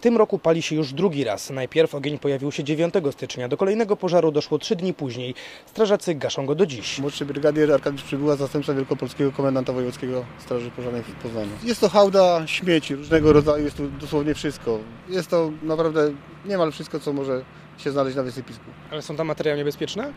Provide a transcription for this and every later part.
W tym roku pali się już drugi raz. Najpierw ogień pojawił się 9 stycznia. Do kolejnego pożaru doszło 3 dni później. Strażacy gaszą go do dziś. Młodszy brygadier Arkadiusz Przybyła, zastępca wielkopolskiego komendanta wojewódzkiego Straży Pożarnej w Poznaniu. Jest to hałda śmieci różnego rodzaju, jest tu dosłownie wszystko. Jest to naprawdę niemal wszystko, co może się znaleźć na wysypisku. Ale są tam materiały niebezpieczne?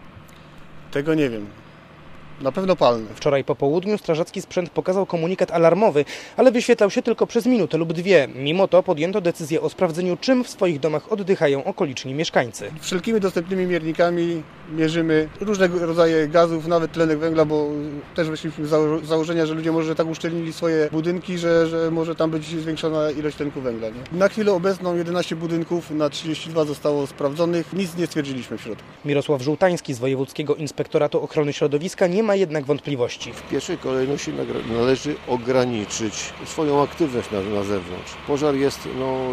Tego nie wiem. Na pewno palne. Wczoraj po południu strażacki sprzęt pokazał komunikat alarmowy, ale wyświetlał się tylko przez minutę lub dwie. Mimo to podjęto decyzję o sprawdzeniu, czym w swoich domach oddychają okoliczni mieszkańcy. Wszelkimi dostępnymi miernikami mierzymy różnego rodzaju gazów, nawet tlenek węgla, bo też wyszliśmy z założenia, że ludzie może tak uszczelnili swoje budynki, że może tam być zwiększona ilość tlenku węgla. Nie? Na chwilę obecną 11 budynków na 32 zostało sprawdzonych. Nic nie stwierdziliśmy w środku. Mirosław Żółtański z Wojewódzkiego Inspektoratu Ochrony Środowiska nie ma jednak wątpliwości. W pierwszej kolejności należy ograniczyć swoją aktywność na zewnątrz. Pożar jest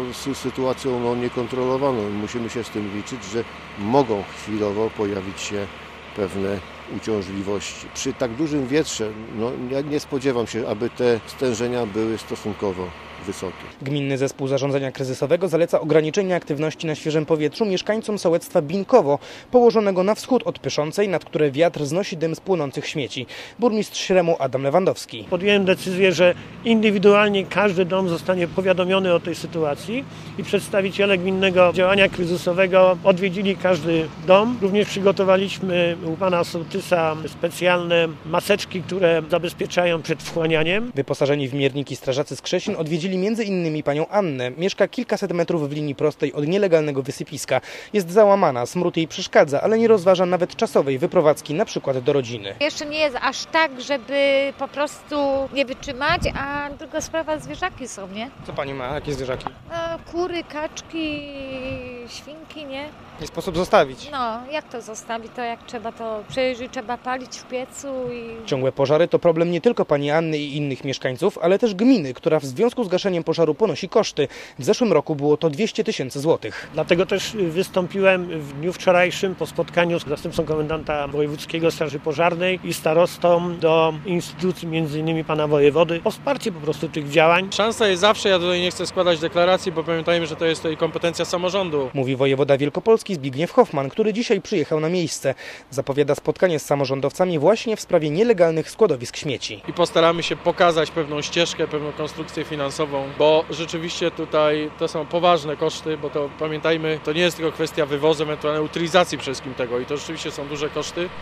sytuacją niekontrolowaną i musimy się z tym liczyć, że mogą chwilowo pojawić się pewne uciążliwości. Przy tak dużym wietrze ja nie spodziewam się, aby te stężenia były stosunkowo wysokie. Gminny Zespół Zarządzania Kryzysowego zaleca ograniczenie aktywności na świeżym powietrzu mieszkańcom sołectwa Binkowo, położonego na wschód od Pyszącej, nad które wiatr znosi dym z płonących śmieci. Burmistrz Śremu Adam Lewandowski. Podjąłem decyzję, że indywidualnie każdy dom zostanie powiadomiony o tej sytuacji i przedstawiciele Gminnego Działania Kryzysowego odwiedzili każdy dom. Również przygotowaliśmy u pana sołtysa specjalne maseczki, które zabezpieczają przed wchłanianiem. Wyposażeni w mierniki strażacy z Krzesin odwiedzili m.in. panią Annę. Mieszka kilkaset metrów w linii prostej od nielegalnego wysypiska. Jest załamana, smród jej przeszkadza, ale nie rozważa nawet czasowej wyprowadzki, na przykład do rodziny. Jeszcze nie jest aż tak, żeby po prostu nie wytrzymać, a druga sprawa, zwierzaki są, nie? Co pani ma? Jakie zwierzaki? Kury, kaczki, świnki, nie? Nie sposób zostawić. No, jak to zostawić? To jak trzeba to przejrzeć, trzeba palić w piecu i... Ciągłe pożary to problem nie tylko pani Anny i innych mieszkańców, ale też gminy, która w związku z gaszeniem pożaru ponosi koszty. W zeszłym roku było to 200 000 złotych. Dlatego też wystąpiłem w dniu wczorajszym po spotkaniu z zastępcą komendanta wojewódzkiego Straży Pożarnej i starostą do instytucji, m.in. pana wojewody, o wsparcie po prostu tych działań. Szansa jest zawsze, ja tutaj nie chcę składać deklaracji, bo pamiętajmy, że to jest tutaj kompetencja samorządu. Mówi wojewoda wielkopolski Zbigniew Hoffman, który dzisiaj przyjechał na miejsce. Zapowiada spotkanie z samorządowcami właśnie w sprawie nielegalnych składowisk śmieci. I postaramy się pokazać pewną ścieżkę, pewną konstrukcję finansową, bo rzeczywiście tutaj to są poważne koszty, bo to pamiętajmy, to nie jest tylko kwestia wywozu, ewentualnej utylizacji przede wszystkim tego i to rzeczywiście są duże koszty.